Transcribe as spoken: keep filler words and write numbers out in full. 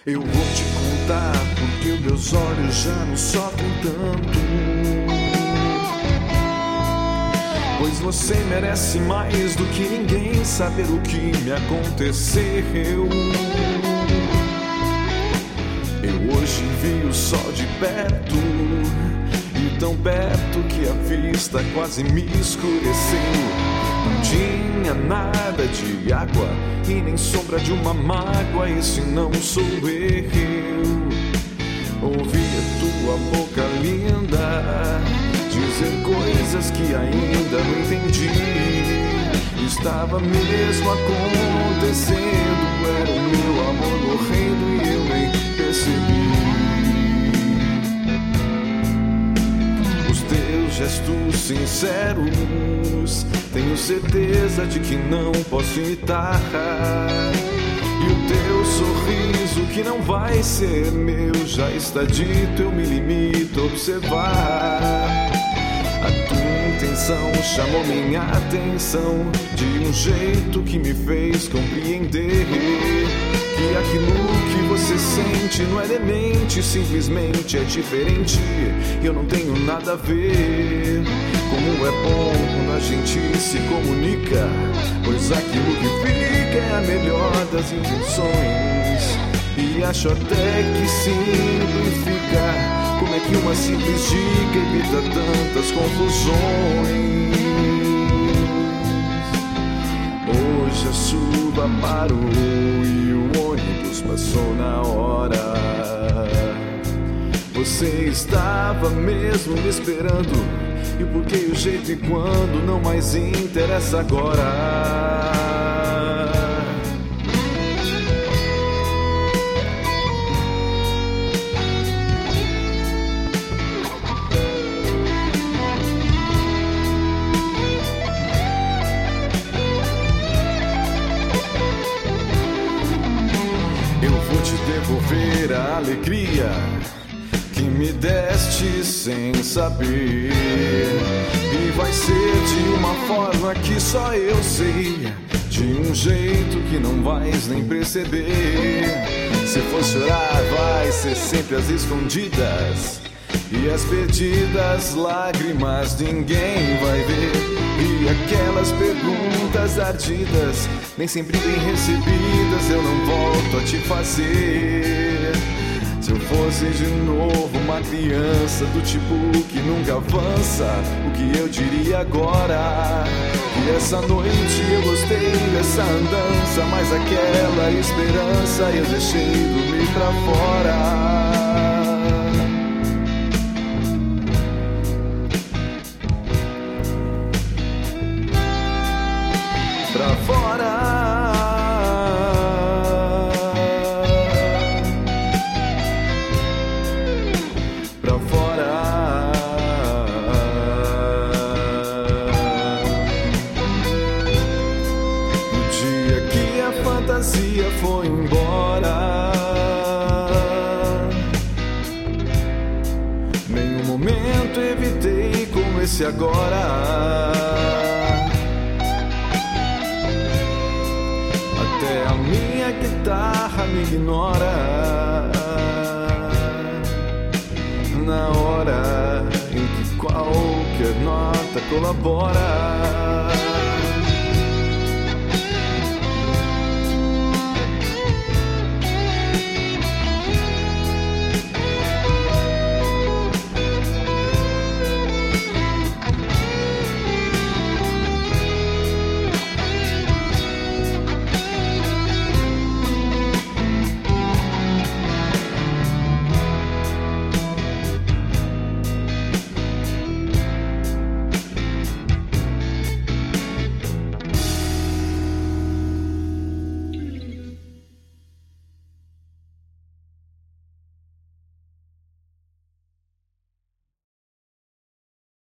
Eu vou te contar porque os meus olhos já não sofrem tanto. Pois você merece mais do que ninguém saber o que me aconteceu. Eu hoje vi o sol de perto, e tão perto que a vista quase me escureceu. Não tinha nada de água e nem sombra de uma mágoa. Esse não sou eu. Ouvi a tua boca linda dizer coisas que ainda não entendi. Estava mesmo acontecendo. Era o meu amor morrendo e eu nem percebi. Os teus gestos sinceros, tenho certeza de que não posso imitar. E o teu sorriso que não vai ser meu, já está dito, eu me limito a observar. A tua intenção chamou minha atenção de um jeito que me fez compreender que aquilo que você sente não é demente, simplesmente é diferente. Eu não tenho nada a ver. Como é bom quando a gente se comunica, pois aquilo que fica é a melhor das intenções. E acho até que simplifica. Como é que uma simples dica evita tantas confusões? Hoje a chuva parou e o ônibus passou na hora. Você estava mesmo me esperando. E o porquê, o jeito e quando não mais interessa agora. Eu vou te devolver a alegria que me deste sem saber. E vai ser de uma forma que só eu sei, de um jeito que não vais nem perceber. Se for chorar, vai ser sempre às escondidas, e as perdidas lágrimas ninguém vai ver. E aquelas perguntas ardidas, nem sempre bem recebidas, eu não volto a te fazer. Se eu fosse de novo uma criança do tipo que nunca avança, o que eu diria agora? Que essa noite eu gostei dessa andança, mas aquela esperança eu deixei dormir pra fora. Pra fora. Foi embora. Nenhum momento evitei como esse agora. Até a minha guitarra me ignora na hora em que qualquer nota colabora.